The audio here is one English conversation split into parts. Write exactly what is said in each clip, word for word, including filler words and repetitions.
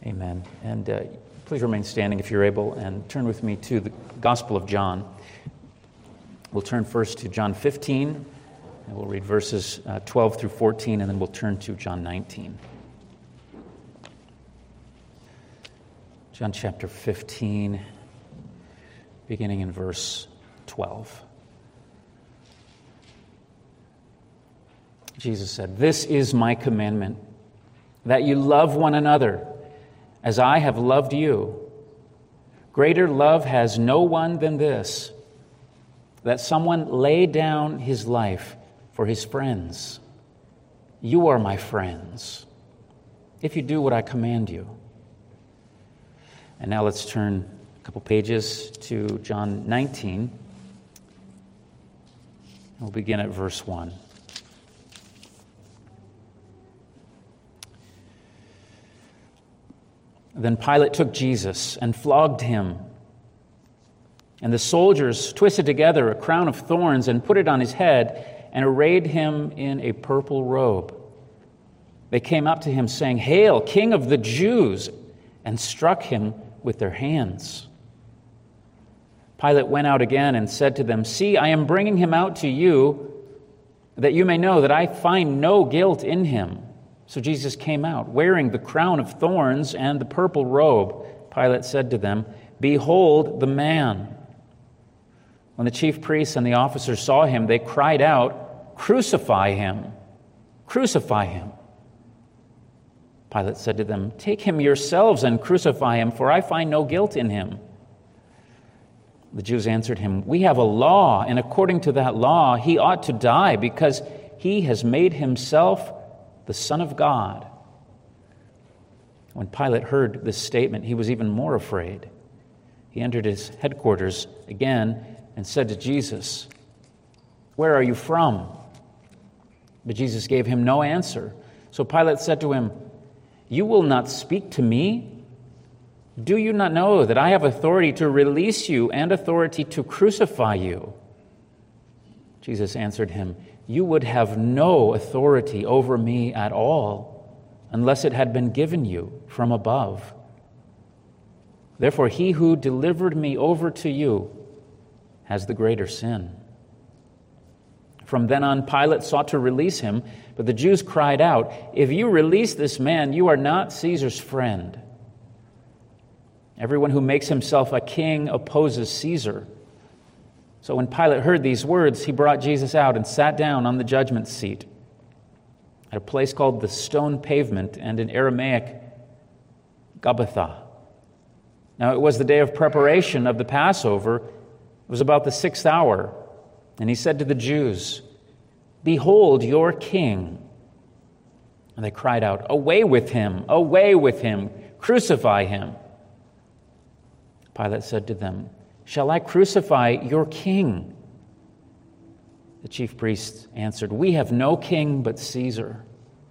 Amen. And uh, please remain standing if you're able, and turn with me to the Gospel of John. We'll turn first to John fifteen, and we'll read verses uh, twelve through fourteen, and then we'll turn to John nineteen. John chapter fifteen, beginning in verse twelve. Jesus said, "This is my commandment, that you love one another as I have loved you. Greater love has no one than this, that someone lay down his life for his friends. You are my friends, if you do what I command you." And now let's turn a couple pages to John nineteen. We'll begin at verse one. Then Pilate took Jesus and flogged him. And the soldiers twisted together a crown of thorns and put it on his head and arrayed him in a purple robe. They came up to him saying, "Hail, King of the Jews!" and struck him with their hands. Pilate went out again and said to them, "See, I am bringing him out to you, that you may know that I find no guilt in him." So Jesus came out, wearing the crown of thorns and the purple robe. Pilate said to them, "Behold the man." When the chief priests and the officers saw him, they cried out, "Crucify him! Crucify him!" Pilate said to them, "Take him yourselves and crucify him, for I find no guilt in him." The Jews answered him, "We have a law, and according to that law he ought to die, because he has made himself the Son of God." When Pilate heard this statement, he was even more afraid. He entered his headquarters again and said to Jesus, "Where are you from?" But Jesus gave him no answer. So Pilate said to him, "You will not speak to me? Do you not know that I have authority to release you and authority to crucify you?" Jesus answered him, "You would have no authority over me at all unless it had been given you from above. Therefore, he who delivered me over to you has the greater sin." From then on, Pilate sought to release him, but the Jews cried out, "If you release this man, you are not Caesar's friend. Everyone who makes himself a king opposes Caesar." So when Pilate heard these words, he brought Jesus out and sat down on the judgment seat at a place called the Stone Pavement, and in Aramaic, Gabbatha. Now it was the day of preparation of the Passover. It was about the sixth hour. And he said to the Jews, "Behold your king." And they cried out, "Away with him! Away with him! Crucify him!" Pilate said to them, "Shall I crucify your king?" The chief priests answered, "We have no king but Caesar."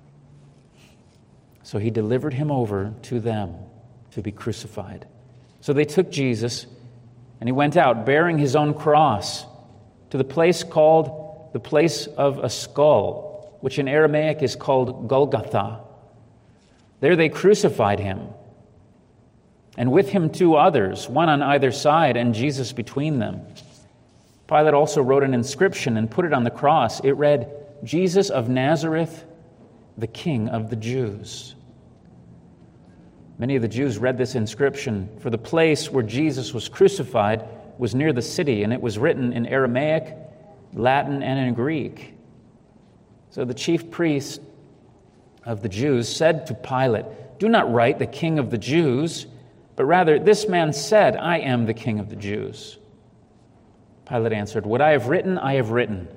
So he delivered him over to them to be crucified. So they took Jesus, and he went out bearing his own cross to the place called the place of a skull, which in Aramaic is called Golgotha. There they crucified him, and with him two others, one on either side, and Jesus between them. Pilate also wrote an inscription and put it on the cross. It read, "Jesus of Nazareth, the King of the Jews." Many of the Jews read this inscription, for the place where Jesus was crucified was near the city, and it was written in Aramaic, Latin, and in Greek. So the chief priest of the Jews said to Pilate, "Do not write the King of the Jews, but rather, this man said, 'I am the King of the Jews.'" Pilate answered, "What I have written, I have written."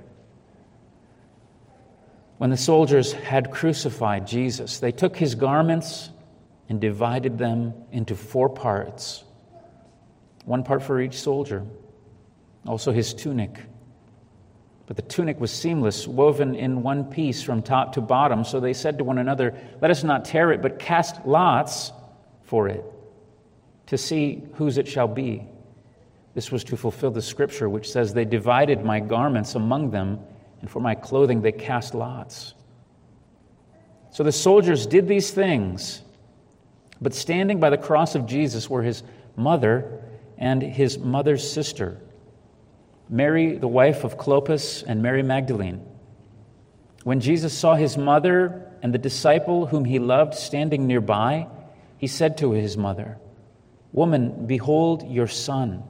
When the soldiers had crucified Jesus, they took his garments and divided them into four parts, one part for each soldier, also his tunic. But the tunic was seamless, woven in one piece from top to bottom. So they said to one another, "Let us not tear it, but cast lots for it, to see whose it shall be." This was to fulfill the scripture which says, "They divided my garments among them, and for my clothing they cast lots." So the soldiers did these things. But standing by the cross of Jesus were his mother and his mother's sister, Mary, the wife of Clopas, and Mary Magdalene. When Jesus saw his mother and the disciple whom he loved standing nearby, he said to his mother, "Woman, behold your son."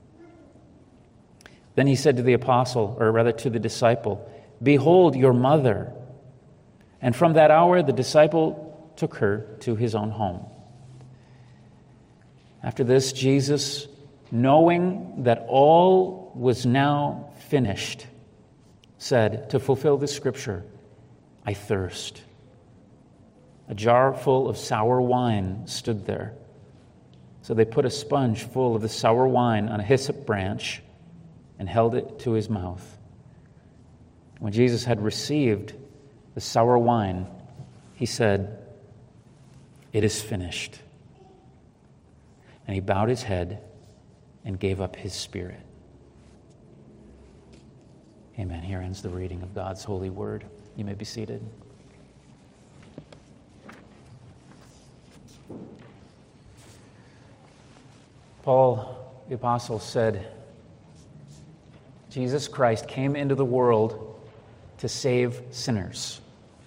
Then he said to the apostle, or rather to the disciple, "Behold your mother." And from that hour the disciple took her to his own home. After this, Jesus, knowing that all was now finished, said, to fulfill the scripture, "I thirst." A jar full of sour wine stood there. So they put a sponge full of the sour wine on a hyssop branch and held it to his mouth. When Jesus had received the sour wine, he said, "It is finished." And he bowed his head and gave up his spirit. Amen. Here ends the reading of God's holy word. You may be seated. Paul, the apostle, said, Jesus Christ came into the world to save sinners.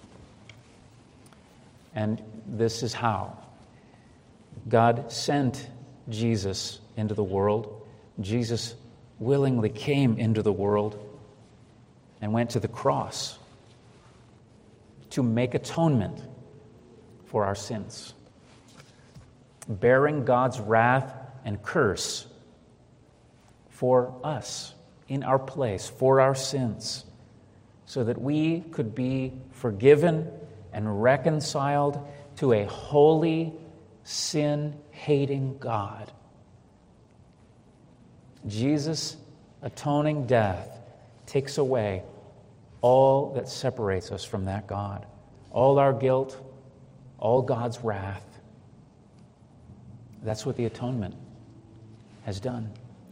And this is how. God sent Jesus into the world. Jesus willingly came into the world and went to the cross to make atonement for our sins, bearing God's wrath and curse for us, in our place, for our sins, so that we could be forgiven and reconciled to a holy, sin-hating God. Jesus' atoning death takes away all that separates us from that God, all our guilt, all God's wrath. That's what the atonement has done.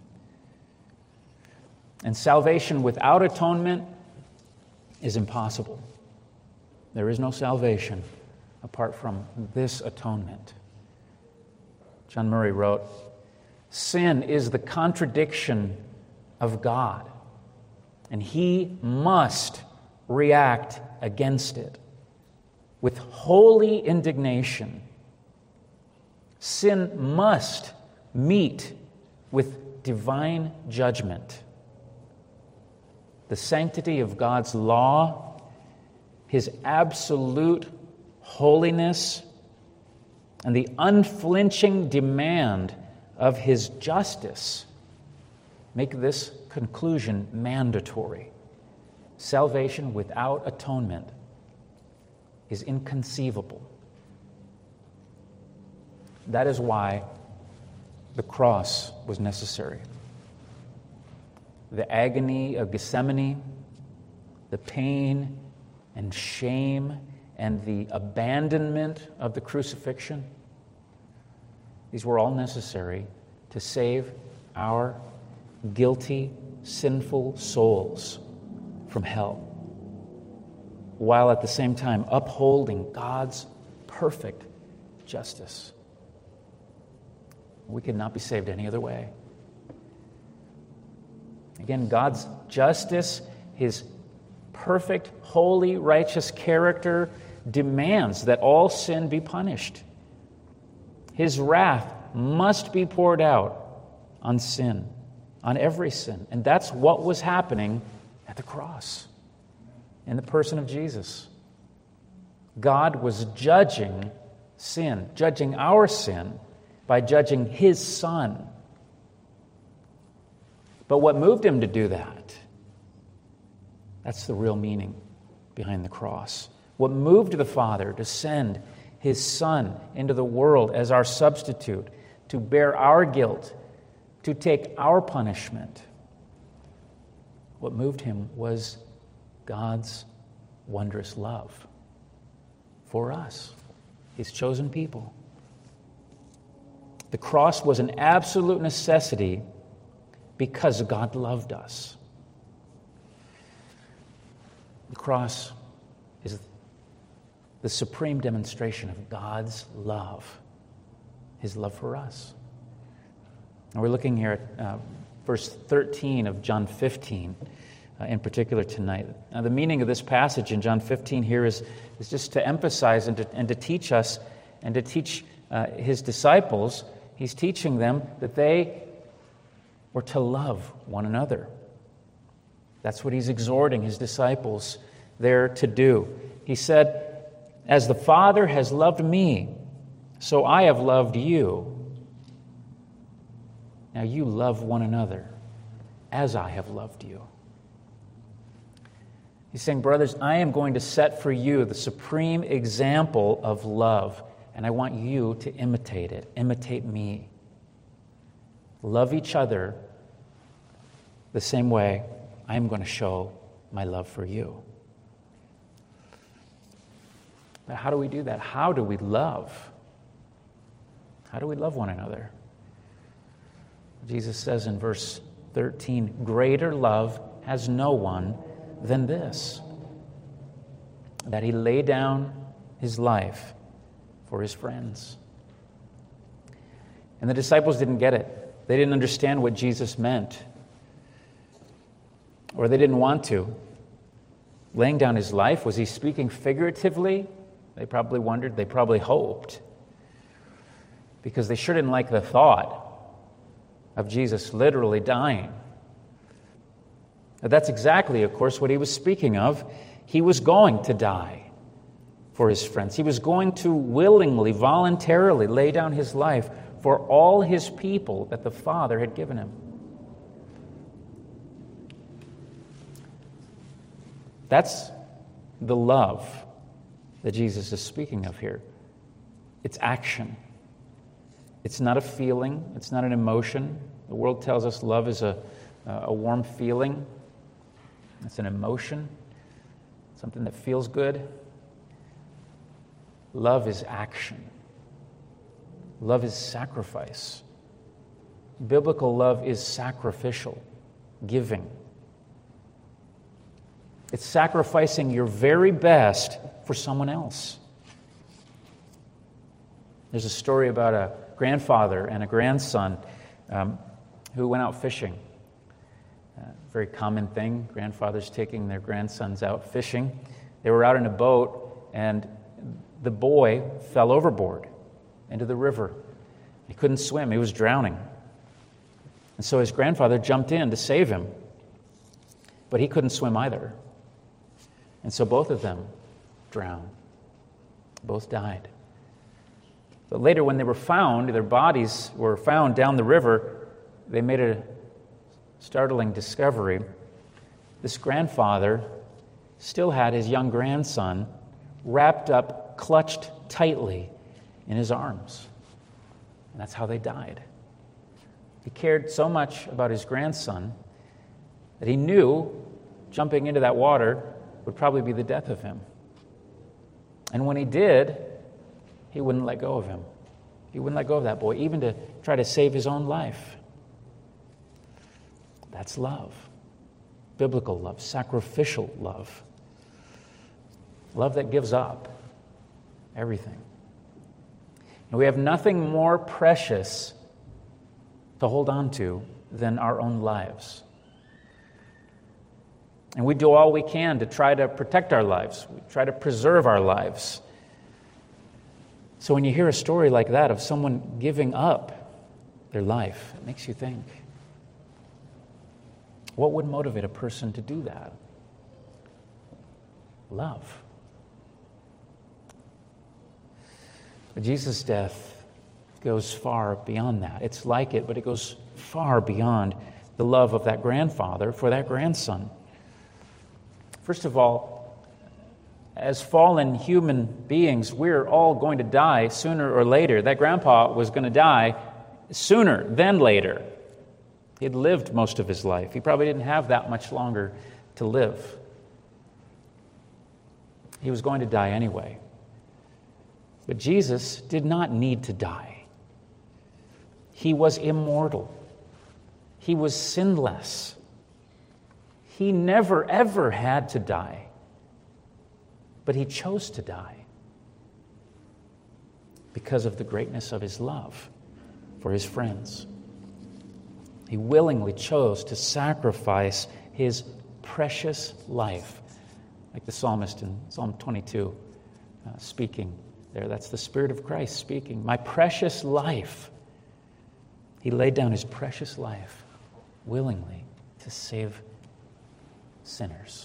And salvation without atonement is impossible. There is no salvation apart from this atonement. John Murray wrote, "Sin is the contradiction of God, and he must react against it with holy indignation. Sin must meet with divine judgment. The sanctity of God's law, his absolute holiness, and the unflinching demand of his justice make this conclusion mandatory. Salvation without atonement is inconceivable. That is why the cross was necessary. The agony of Gethsemane, the pain and shame and the abandonment of the crucifixion, these were all necessary to save our guilty, sinful souls from hell, while at the same time upholding God's perfect justice. We could not be saved any other way. Again, God's justice, his perfect, holy, righteous character demands that all sin be punished. His wrath must be poured out on sin, on every sin. And that's what was happening at the cross in the person of Jesus. God was judging sin, judging our sin by judging his Son. But what moved him to do that? That's the real meaning behind the cross. What moved the Father to send his Son into the world as our substitute, to bear our guilt, to take our punishment. What moved him was God's wondrous love for us, his chosen people. The cross was an absolute necessity because God loved us. The cross is the supreme demonstration of God's love his love for us. And we're looking here at uh, verse thirteen of John fifteen uh, in particular tonight. Now, the meaning of this passage in John fifteen here is, is just to emphasize and to, and to teach us and to teach uh, his disciples. He's teaching them that they were to love one another. That's what he's exhorting his disciples there to do. He said, "As the Father has loved me, so I have loved you. Now you love one another as I have loved you." He's saying, brothers, I am going to set for you the supreme example of love, and I want you to imitate it. Imitate me. Love each other the same way I'm going to show my love for you. But how do we do that? How do we love? How do we love one another? Jesus says in verse thirteen, "Greater love has no one than this, that he lay down his life for his friends." And the disciples didn't get it. They didn't understand what Jesus meant, or they didn't want to. Laying down his life, was he speaking figuratively? They probably wondered. They probably hoped, because they sure didn't like the thought of Jesus literally dying. Now, that's exactly, of course, what he was speaking of. He was going to die for his friends. He was going to willingly, voluntarily lay down his life for all his people that the Father had given him. That's the love that Jesus is speaking of here. It's action. It's not a feeling. It's not an emotion. The world tells us love is a, a warm feeling. It's an emotion, something that feels good. Love is action. Love is sacrifice. Biblical love is sacrificial, giving. It's sacrificing your very best for someone else. There's a story about a grandfather and a grandson um, who went out fishing. Uh, very common thing, grandfathers taking their grandsons out fishing. They were out in a boat, and the boy fell overboard into the river. He couldn't swim. He was drowning. And so his grandfather jumped in to save him, but he couldn't swim either. And so both of them drowned. Both died. But later, when they were found, their bodies were found down the river, they made a startling discovery. This grandfather still had his young grandson wrapped up, clutched tightly in his arms. And that's how they died. He cared so much about his grandson that he knew jumping into that water would probably be the death of him. And when he did, he wouldn't let go of him. He wouldn't let go of that boy, even to try to save his own life. That's love. Biblical love, sacrificial love. Love that gives up everything. And we have nothing more precious to hold on to than our own lives. And we do all we can to try to protect our lives. We try to preserve our lives. So when you hear a story like that of someone giving up their life, it makes you think, what would motivate a person to do that? Love. But Jesus' death goes far beyond that. It's like it, but it goes far beyond the love of that grandfather for that grandson. First of all, as fallen human beings, we're all going to die sooner or later. That grandpa was going to die sooner than later. He'd lived most of his life. He probably didn't have that much longer to live. He was going to die anyway. But Jesus did not need to die. He was immortal. He was sinless. He never, ever had to die. But he chose to die. because of the greatness of his love for his friends. He willingly chose to sacrifice his precious life, like the psalmist in Psalm twenty-two uh, speaking there. That's the Spirit of Christ speaking. My precious life. He laid down his precious life willingly to save sinners.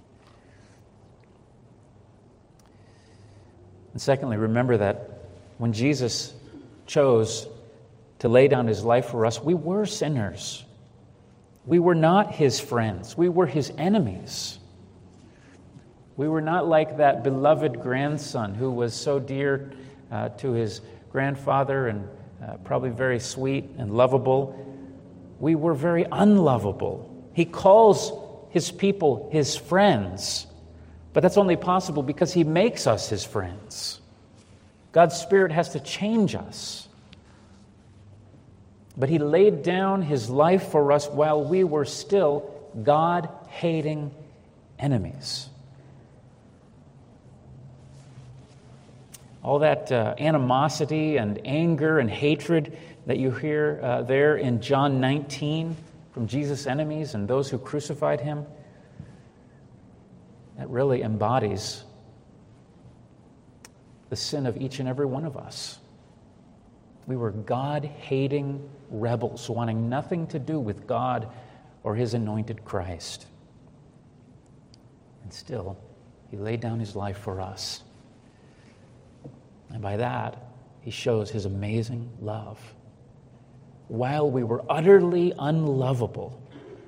And secondly, remember that when Jesus chose to lay down his life for us, we were sinners. We were not his friends. We were his enemies. We were not like that beloved grandson who was so dear uh, to his grandfather and uh, probably very sweet and lovable. We were very unlovable. He calls his people his friends, but that's only possible because he makes us his friends. God's Spirit has to change us. But he laid down his life for us while we were still God-hating enemies. All that uh, animosity and anger and hatred that you hear uh, there in John nineteen from Jesus' enemies and those who crucified him, that really embodies the sin of each and every one of us. We were God-hating rebels, wanting nothing to do with God or his anointed Christ. And still, he laid down his life for us. And by that, he shows his amazing love. While we were utterly unlovable,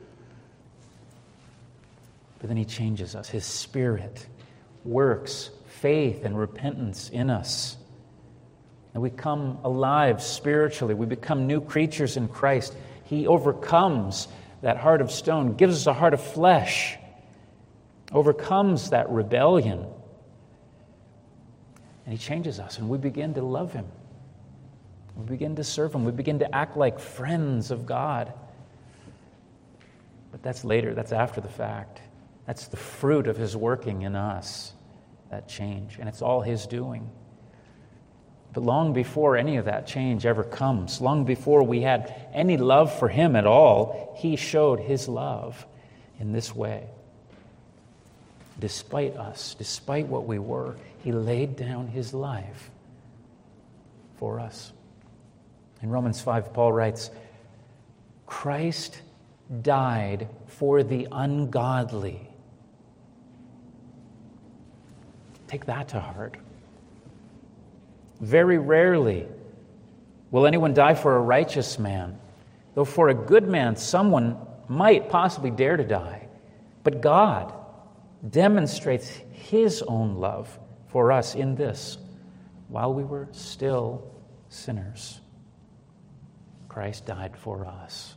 but then he changes us. His Spirit works faith and repentance in us. And we come alive spiritually. We become new creatures in Christ. He overcomes that heart of stone, gives us a heart of flesh, overcomes that rebellion. And he changes us, and we begin to love him. We begin to serve him. We begin to act like friends of God. But that's later. That's after the fact. That's the fruit of his working in us, that change. And it's all his doing. But long before any of that change ever comes, long before we had any love for him at all, he showed his love in this way. Despite us, despite what we were, he laid down his life for us. In Romans five, Paul writes, Christ died for the ungodly. Take that to heart. Very rarely will anyone die for a righteous man, though for a good man someone might possibly dare to die. But God demonstrates his own love for us in this: while we were still sinners, Christ died for us.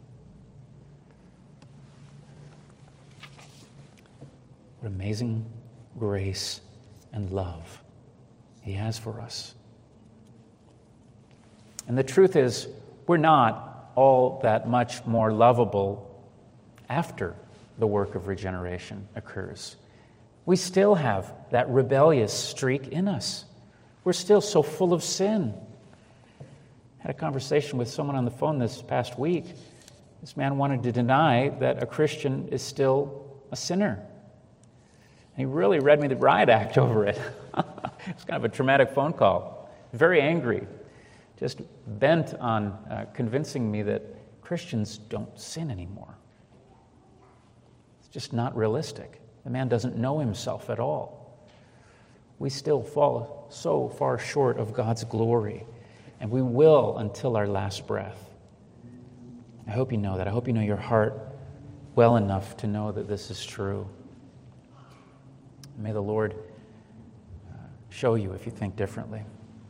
What amazing grace and love he has for us. And the truth is, we're not all that much more lovable after the work of regeneration occurs. We still have that rebellious streak in us. We're still so full of sin. I had a conversation with someone on the phone this past week. This man wanted to deny that a Christian is still a sinner. And he really read me the riot act over it. It's kind of a traumatic phone call. Very angry. Just bent on uh, convincing me that Christians don't sin anymore. It's just not realistic. The man doesn't know himself at all. We still fall so far short of God's glory, and we will until our last breath. I hope you know that. I hope you know your heart well enough to know that this is true. May the Lord uh, show you if you think differently.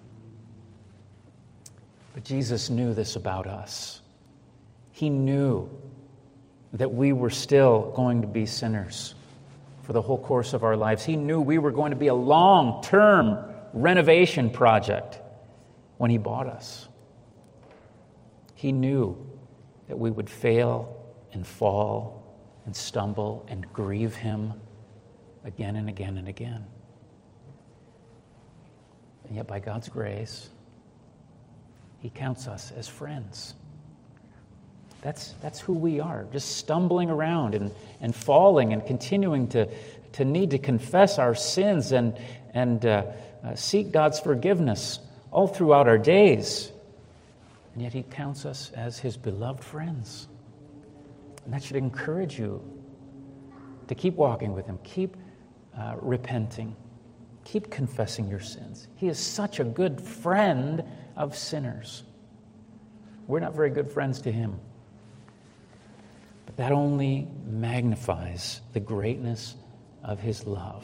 But Jesus knew this about us. He knew that we were still going to be sinners for the whole course of our lives. He knew we were going to be a long-term renovation project when he bought us. He knew that we would fail and fall and stumble and grieve him again and again and again. And yet by God's grace, he counts us as friends. That's, that's who we are, just stumbling around and, and falling and continuing to, to need to confess our sins and, and uh, uh, seek God's forgiveness all throughout our days. And yet he counts us as his beloved friends. And that should encourage you to keep walking with him, keep uh, repenting, keep confessing your sins. He is such a good friend of sinners. We're not very good friends to him. But that only magnifies the greatness of his love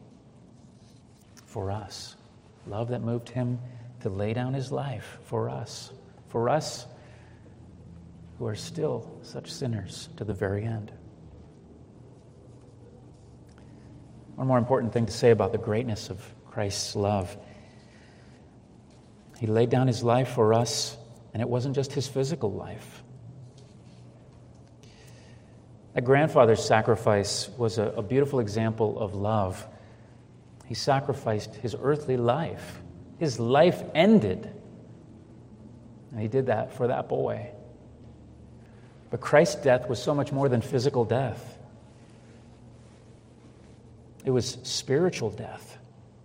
for us. Love that moved him to lay down his life for us. For us who are still such sinners to the very end. One more important thing to say about the greatness of Christ's love. He laid down his life for us, and it wasn't just his physical life. That grandfather's sacrifice was a, a beautiful example of love. He sacrificed his earthly life. His life ended. And he did that for that boy. But Christ's death was so much more than physical death. It was spiritual death.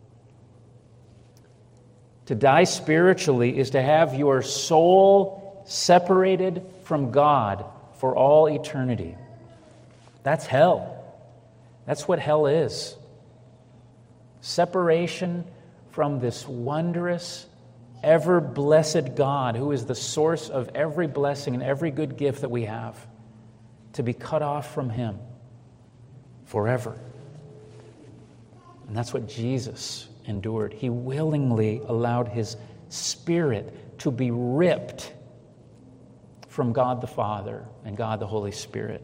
To die spiritually is to have your soul separated from God for all eternity. That's hell. That's what hell is. Separation from this wondrous, ever-blessed God who is the source of every blessing and every good gift that we have. To be cut off from him forever. And that's what Jesus endured. He willingly allowed his spirit to be ripped from God the Father and God the Holy Spirit.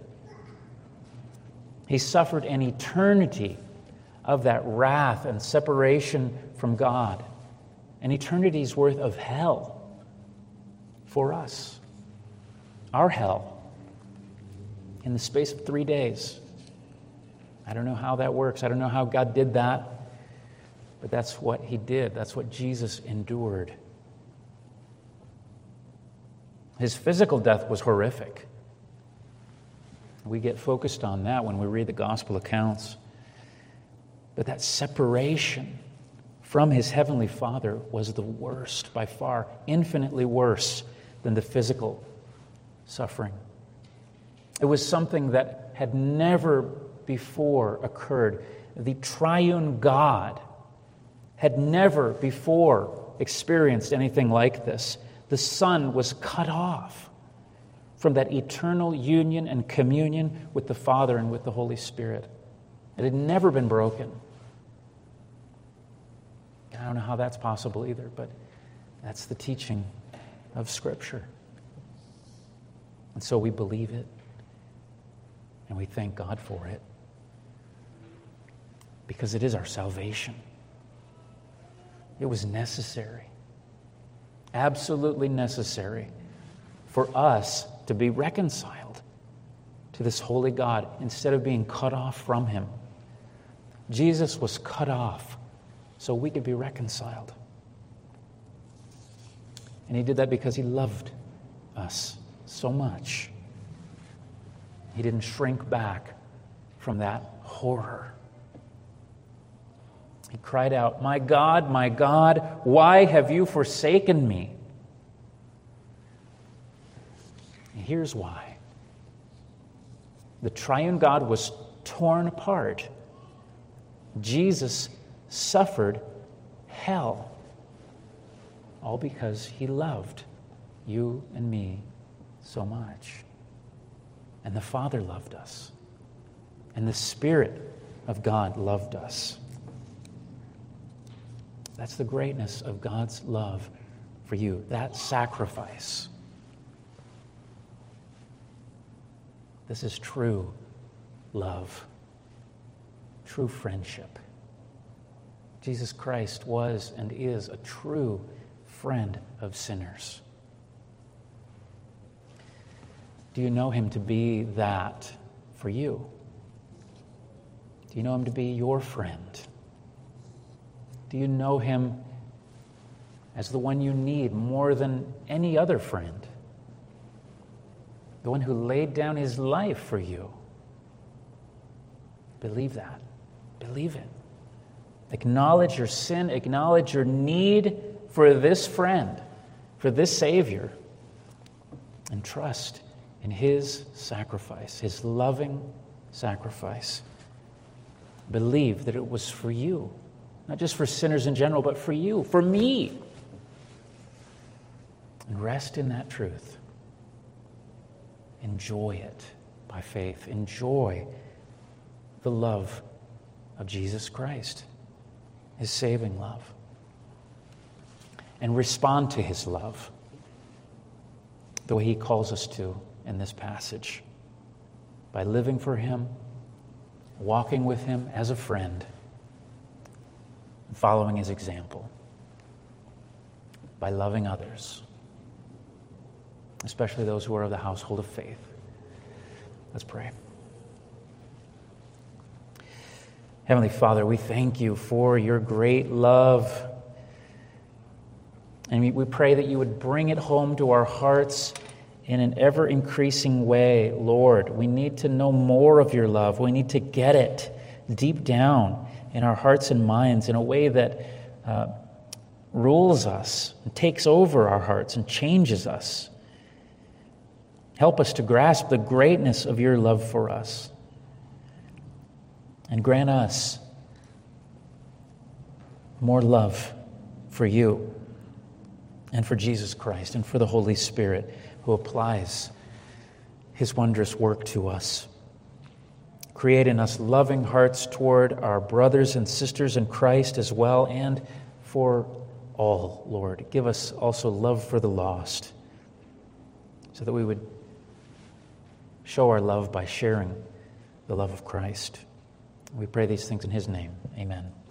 He suffered an eternity of that wrath and separation from God, an eternity's worth of hell for us. Our hell in the space of three days. I don't know how that works. I don't know how God did that. But that's what he did. That's what Jesus endured. His physical death was horrific. We get focused on that when we read the gospel accounts. But that separation from his heavenly Father was the worst, by far, infinitely worse than the physical suffering. It was something that had never before occurred. The triune God had never before experienced anything like this. The Son was cut off from that eternal union and communion with the Father and with the Holy Spirit. It had never been broken. I don't know how that's possible either, but that's the teaching of Scripture. And so we believe it, and we thank God for it, because it is our salvation. It was necessary, absolutely necessary, for us to be reconciled to this holy God instead of being cut off from him. Jesus was cut off so we could be reconciled. And he did that because he loved us so much. He didn't shrink back from that horror. He cried out, "My God, my God, why have you forsaken me?" And here's why. The triune God was torn apart. Jesus suffered hell, all because he loved you and me so much. And the Father loved us. And the Spirit of God loved us. That's the greatness of God's love for you, that sacrifice. This is true love, true friendship. Jesus Christ was and is a true friend of sinners. Do you know him to be that for you? Do you know him to be your friend? Do you know him as the one you need more than any other friend, the one who laid down his life for you. Believe that. Believe it. Acknowledge your sin. Acknowledge your need for this friend, for this Savior, and trust in his sacrifice, his loving sacrifice. Believe that it was for you, not just for sinners in general, but for you, for me. And rest in that truth. Enjoy it by faith. Enjoy the love of Jesus Christ, his saving love. And respond to his love the way he calls us to in this passage, by living for him, walking with him as a friend, and following his example, by loving others, especially those who are of the household of faith. Let's pray. Heavenly Father, we thank you for your great love. And we, we pray that you would bring it home to our hearts in an ever-increasing way, Lord. We need to know more of your love. We need to get it deep down in our hearts and minds in a way that uh, rules us and takes over our hearts and changes us. Help us to grasp the greatness of your love for us. And grant us more love for you and for Jesus Christ and for the Holy Spirit who applies his wondrous work to us. Create in us loving hearts toward our brothers and sisters in Christ as well, and for all, Lord. Give us also love for the lost, so that we would show our love by sharing the love of Christ. We pray these things in his name. Amen.